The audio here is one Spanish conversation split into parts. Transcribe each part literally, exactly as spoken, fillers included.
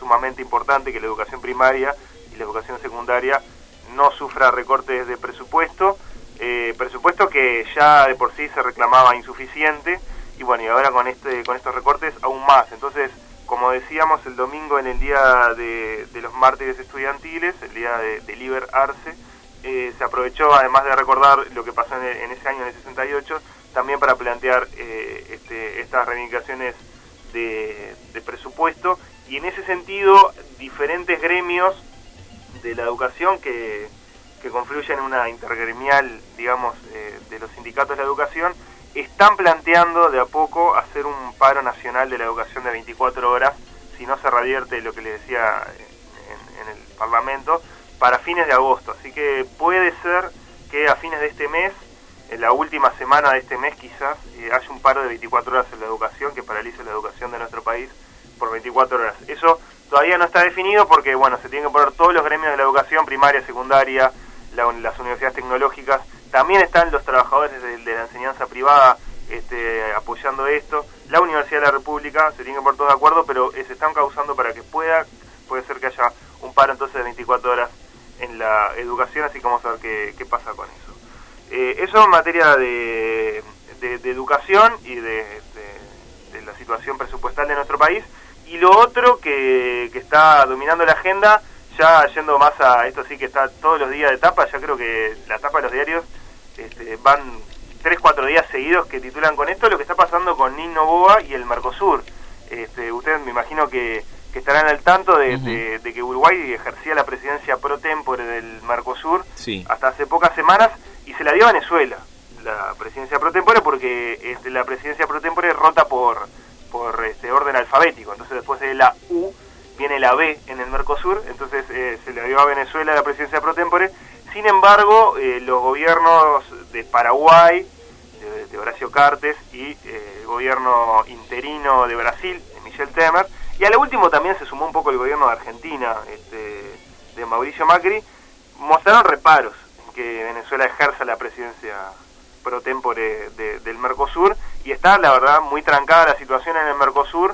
sumamente importante que la educación primaria y la educación secundaria no sufra recortes de presupuesto, eh, presupuesto que ya de por sí se reclamaba insuficiente, y bueno, y ahora con este con estos recortes aún más. Entonces, como decíamos el domingo en el Día de, de los Mártires Estudiantiles, el Día de, de Liber Arce, eh, se aprovechó, además de recordar lo que pasó en, el, en ese año, en el sesenta y ocho, también para plantear eh, este, estas reivindicaciones de, de presupuesto, y en ese sentido diferentes gremios de la educación que, que confluyen en una intergremial, digamos, eh, de los sindicatos de la educación, están planteando de a poco hacer un paro nacional de la educación de veinticuatro horas, si no se revierte lo que les decía en, en el Parlamento, para fines de agosto. Así que puede ser que a fines de este mes, en la última semana de este mes quizás, eh, haya un paro de veinticuatro horas en la educación, que paralice la educación de nuestro país por veinticuatro horas. Eso todavía no está definido porque, bueno, se tienen que poner todos los gremios de la educación, primaria, secundaria, la, las universidades tecnológicas. También están los trabajadores de, de la enseñanza privada este, apoyando esto. La Universidad de la República, se tienen que poner todos de acuerdo, pero eh, se están causando para que pueda, puede ser que haya un paro entonces de veinticuatro horas en la educación, así que vamos a ver qué, qué pasa con eso. Eh, eso en materia de, de, de educación y de, de, de la situación presupuestal de nuestro país. Y lo otro que, que está dominando la agenda, ya yendo más a esto sí que está todos los días de tapa, ya creo que la tapa de los diarios este, van tres, cuatro días seguidos que titulan con esto, lo que está pasando con Nino Noboa y el Mercosur. Este, ustedes me imagino que, que estarán al tanto de, uh-huh. de, de que Uruguay ejercía la presidencia pro tempore del Mercosur sí. hasta hace pocas semanas, y se la dio a Venezuela, la presidencia pro tempore, porque este, la presidencia pro tempore rota por, por este, orden alfabético. Entonces después de la U viene la B en el Mercosur, entonces eh, se le dio a Venezuela la presidencia pro tempore. Sin embargo, eh, los gobiernos de Paraguay, de, de Horacio Cartes, y eh, el gobierno interino de Brasil, de Michel Temer, y a lo último también se sumó un poco el gobierno de Argentina, este, de Mauricio Macri, mostraron reparos en que Venezuela ejerza la presidencia pro tempore de, del Mercosur, y está, la verdad, muy trancada la situación en el Mercosur,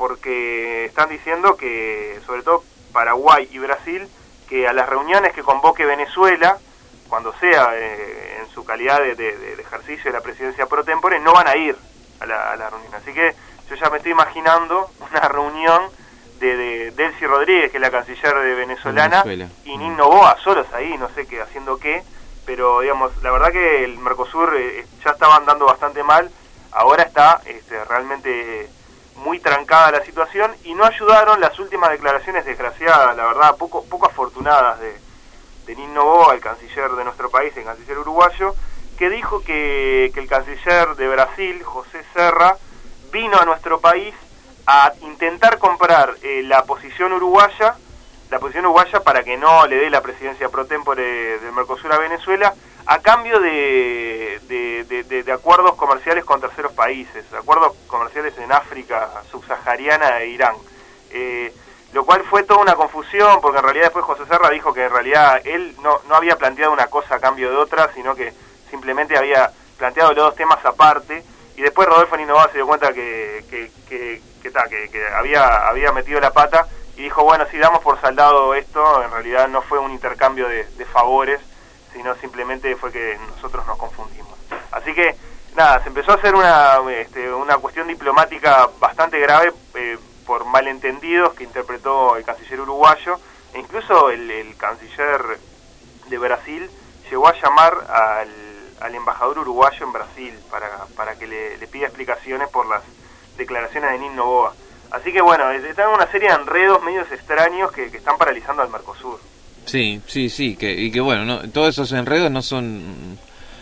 porque están diciendo que, sobre todo Paraguay y Brasil, que a las reuniones que convoque Venezuela, cuando sea eh, en su calidad de, de, de ejercicio de la presidencia pro tempore, no van a ir a la, a la reunión. Así que yo ya me estoy imaginando una reunión de, de Delcy Rodríguez, que es la canciller de venezolana, Venezuela. Y Nino Noboa, solos ahí, no sé qué, haciendo qué, pero digamos, la verdad que el Mercosur eh, ya estaba andando bastante mal, ahora está este, realmente muy trancada la situación, y no ayudaron las últimas declaraciones desgraciadas, la verdad, poco poco afortunadas de, de Nino Noboa, el canciller de nuestro país, el canciller uruguayo, que dijo que, que el canciller de Brasil, José Serra, vino a nuestro país a intentar comprar eh, la posición uruguaya, la posición uruguaya para que no le dé la presidencia pro tempore del Mercosur a Venezuela, a cambio de, de, de, de, de acuerdos comerciales con terceros países, acuerdos comerciales en África subsahariana e Irán. Eh, lo cual fue toda una confusión, porque en realidad después José Serra dijo que en realidad él no, no había planteado una cosa a cambio de otra, sino que simplemente había planteado los dos temas aparte, y después Rodolfo Nino Noboa se dio cuenta que, que, que, que, ta, que, que había, había metido la pata, y dijo, bueno, si damos por saldado esto, en realidad no fue un intercambio de, de favores, sino simplemente fue que nosotros nos confundimos. Así que, nada, se empezó a hacer una, este, una cuestión diplomática bastante grave eh, por malentendidos que interpretó el canciller uruguayo, e incluso el, el canciller de Brasil llegó a llamar al, al embajador uruguayo en Brasil para, para que le, le pida explicaciones por las declaraciones de Nino Noboa. Así que bueno, están una serie de enredos medios extraños que, que están paralizando al Mercosur. Sí, sí, sí, que, y que bueno, no, todos esos enredos no son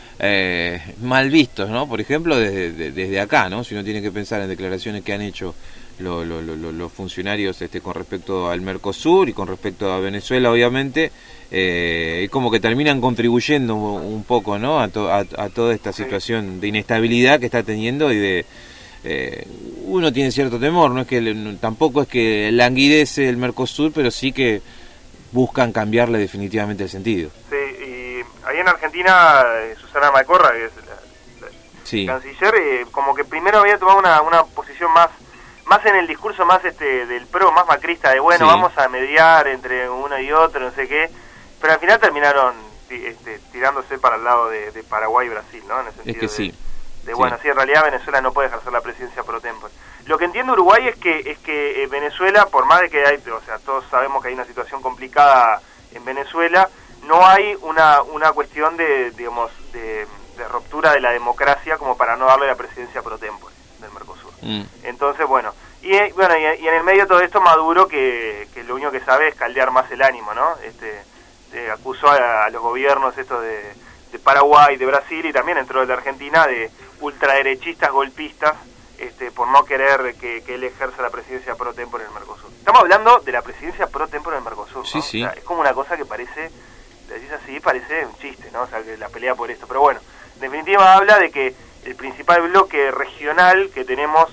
eh, mal vistos, ¿no? Por ejemplo, desde, de, desde acá, ¿no? Si uno tiene que pensar en declaraciones que han hecho lo, lo, lo, los funcionarios este, con respecto al Mercosur y con respecto a Venezuela, obviamente, eh, es como que terminan contribuyendo un poco, ¿no? A, to, a, a toda esta situación de inestabilidad que está teniendo y de... Eh, uno tiene cierto temor, no es que no, tampoco es que languidece el Mercosur, pero sí que buscan cambiarle definitivamente el sentido. Sí, y ahí en Argentina, eh, Susana Malcorra, que es la, la sí. canciller, eh, como que primero había tomado una, una posición más más en el discurso más este del pro, más macrista, de bueno, sí. vamos a mediar entre uno y otro, no sé qué, pero al final terminaron este, tirándose para el lado de, de Paraguay y Brasil, ¿no? En el sentido es que de, sí. de bueno, sí. sí, en realidad Venezuela no puede ejercer la presidencia pro tempore. Lo que entiende Uruguay es que es que eh, Venezuela, por más de que hay, o sea, todos sabemos que hay una situación complicada en Venezuela, no hay una una cuestión de, digamos, de, de ruptura de la democracia como para no darle la presidencia pro tempore del Mercosur. Mm. Entonces, bueno, y bueno, y, y en el medio de todo esto Maduro, que, que lo único que sabe es caldear más el ánimo, ¿no? Este, eh, acusó a, a los gobiernos estos de, de Paraguay, de Brasil y también entró de la Argentina de ultraderechistas golpistas, este, por no querer que, que él ejerza la presidencia pro tempore en el Mercosur. Estamos hablando de la presidencia pro tempore en el Mercosur, ¿no? Sí, sí. O sea, es como una cosa que parece, le decís así, parece un chiste, ¿no? O sea, que la pelea por esto. Pero bueno, en definitiva habla de que el principal bloque regional que tenemos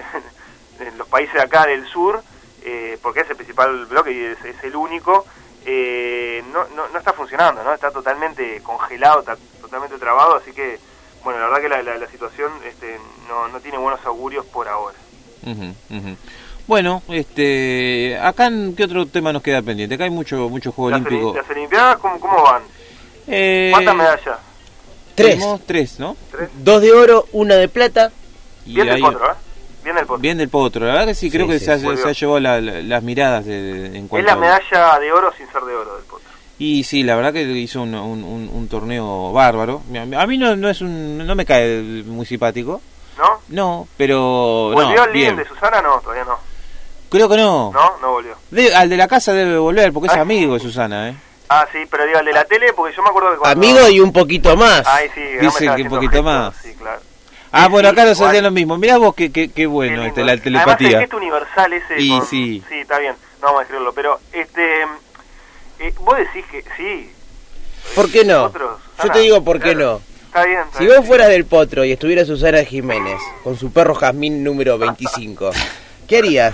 eh, en los países de acá del sur, eh, porque es el principal bloque y es, es el único, eh, no, no, no está funcionando, ¿no? Está totalmente congelado, está totalmente trabado, así que, bueno, la verdad que la, la, la situación este, no, no tiene buenos augurios por ahora. Uh-huh, uh-huh. Bueno, este, acá, ¿qué otro tema nos queda pendiente? Acá hay mucho mucho juego Las, olímpico. ¿Las Olimpiadas cómo, cómo van? Eh, ¿Cuántas medallas? Tres. Tenemos tres, ¿no? ¿Tres? Dos de oro, una de plata. Y Bien del hay- potro, ¿eh? Bien del potro. Bien del potro, la verdad que sí, creo Sí, que sí, se, ha, volvió. se ha llevado la- la- las miradas de, de- en Es cuanto la a- medalla de oro sin ser de oro del potro. Y sí, la verdad que hizo un, un, un- un torneo bárbaro. A mí no, no es un, no me cae muy simpático, ¿No? no, pero ¿Volvió no, el líder bien. de Susana? No, todavía no. Creo que no. No, no volvió. De- al de la casa debe volver porque es Ah. amigo de Susana, ¿eh? Ah, sí, pero digo, el de la tele, porque yo me acuerdo que cuando... Amigo y un poquito más. Ay, sí, no me Dice estaba que un haciendo poquito gestos, más. Sí, claro. Ah, Sí, bueno, sí, acá nos igual. saldría lo mismo. Mirá vos qué, qué, qué Qué bueno lindo, este, la ¿eh? telepatía. Además el gesto universal ese Y con- sí. Sí, está bien, no vamos a escribirlo, pero este... Eh, vos decís que sí. ¿Por qué no? Otros, Yo Susana, te digo por qué claro. no. Está bien, está Si bien. vos fueras del Potro y estuviera Susana Jiménez con su perro Jazmín número veinticinco, ¿qué harías?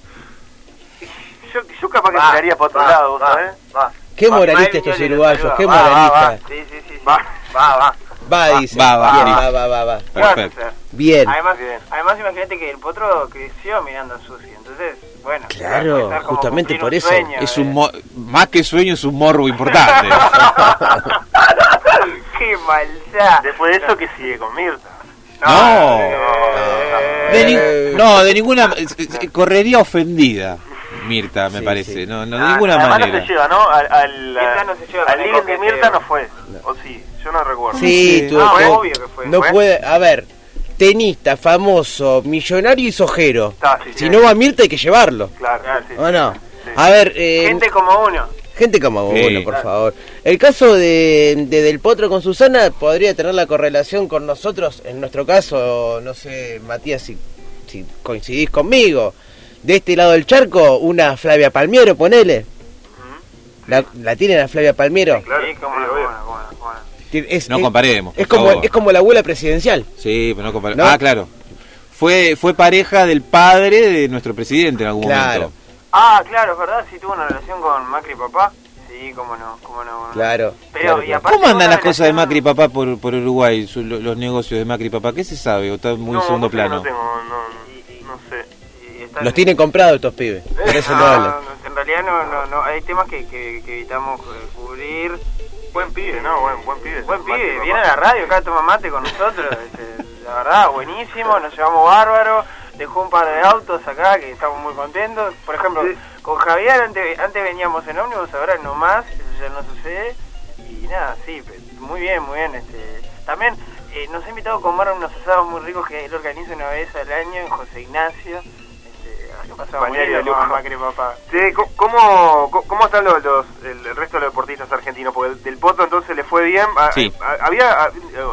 Yo, yo capaz que Va, miraría para otro va, lado, va, ¿sabes? va. Qué Va, moralistas va, estos Miguel, uruguayos, saluda. qué Va, va, moralistas. va. Sí, sí, sí, sí. Va. Va, va. Va, dice. Va, va, Bien, va. va, va, va, va. Perfecto. Bueno, Bien. Además, Bien. además imagínate que el potro creció mirando a Susi, entonces, bueno. Claro, puede estar como justamente cumplir por un eso. sueño, Es eh. un mo- más que sueño, es un morbo importante. Qué maldad. Después de eso, que sigue con Mirta? No. Eh, De ni- no, de ninguna eh, eh, correría ofendida, Mirta, me Sí, parece. sí. No, no de Ah, ninguna además manera. no se lleva, ¿no? Al, al, Mirta no se lleva al con el living de coqueteo. Mirta no fue. O sí, yo no recuerdo. Sí, Sí. tú, Ah, tú- obvio que fue. no ¿Fue? puede, a ver, tenista, famoso, millonario y sojero. Está, sí, Si sí. no va Mirta hay que llevarlo. Claro, sí, sí, ¿O no? sí. A ver, eh, Gente como uno. gente como Sí. uno, por favor. El caso de, de Del Potro con Susana podría tener la correlación con nosotros, en nuestro caso, no sé, Matías, si, si coincidís conmigo. De este lado del charco, una Flavia Palmiero, ponele. ¿La, la tienen a Flavia Palmiero? Claro, Sí, como sí, uno, obvio. bueno, bueno, bueno. Es, No es- comparemos, Es por como, favor. es como la abuela presidencial. Sí, pero no comparemos. ¿No? Ah, claro. Fue fue pareja del padre de nuestro presidente en algún Claro. momento. Ah, claro, es verdad, sí tuvo una relación con Macri papá. Sí, cómo no, cómo no. cómo no. Claro. Pero, claro, y claro. aparte ¿Cómo andan una las cosas de relación- Macri papá por, por Uruguay, su- lo- los negocios de Macri papá? ¿Qué se sabe o está muy no, en segundo no sé, plano? No tengo, no, Y- y- no sé. y están- Los tienen comprados estos pibes. Por eso no No, hablan. no, en realidad no, no, no, hay temas que, que, que evitamos eh, cubrir. Buen pibe, ¿no? Buen, buen pibe. Buen Macri, pibe, papá. viene a la radio, acá toma mate con nosotros, este, la verdad, buenísimo, nos llevamos bárbaro, dejó un par de autos acá que estamos muy contentos. Por ejemplo, Sí. con Javier antes, antes veníamos en ómnibus, ahora no más, eso ya no sucede. Y nada, sí, pe- muy bien, muy bien. Este, también eh, nos ha invitado a comer unos asados muy ricos que él organiza una vez al año en José Ignacio. Este, ah, lo pasaba muy Balneario bien de con lujo. Macri papá. Sí, ¿cómo, cómo, cómo están los, los, el, el resto de los deportistas argentinos? Porque del Potro entonces le fue bien. A- Sí. a- había, a-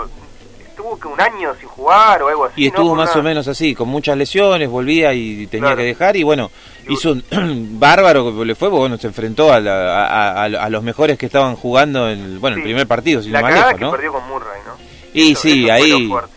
estuvo que un año sin jugar o algo así. Y estuvo ¿no? más Una- o menos así, con muchas lesiones, volvía y tenía Claro. que dejar y bueno, hizo un bárbaro que le fue, bueno, se enfrentó a, la- a, a- a los mejores que estaban jugando en el, bueno, el Sí. primer partido, sin La ir más cagada lejos, que ¿no? perdió con Murray, ¿no? Y Eso- sí, eso fue lo ahí fuerte.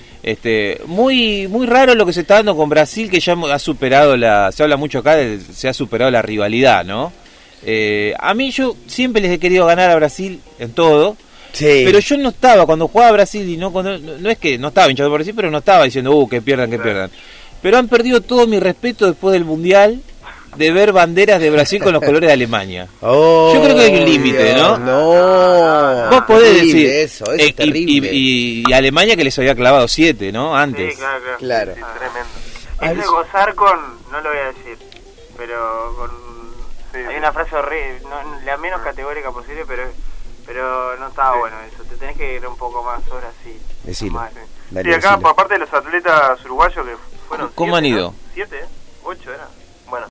este muy muy raro lo que se está dando con Brasil, que ya ha superado la, se habla mucho acá, de, se ha superado la rivalidad, ¿no? Eh, a mí yo siempre les he querido ganar a Brasil en todo. Sí. Pero yo no estaba, cuando jugaba Brasil, y no cuando no, no es que no estaba hinchado por Brasil, pero no estaba diciendo, uh, que pierdan, que Claro. pierdan. pero han perdido todo mi respeto después del Mundial de ver banderas de Brasil con los colores de Alemania. Oh, yo creo que hay un límite, ¿no? No, vos podés terrible decir eso, eso eh, es y, terrible. y, y Alemania que les había clavado siete, ¿no? Antes. Sí, claro, claro. Claro. Sí, tremendo. Es de gozar con, no lo voy a decir, pero con... Sí, hay sí. una frase horrible, no, la menos categórica posible, pero pero no estaba Sí. bueno eso, te tenés que ir un poco más ahora sí. Decilo. Más. Dale, Sí, acá decilo. por parte de los atletas uruguayos que fueron ¿Cómo siete, han ¿no? ido? ¿Siete? ¿Ocho era?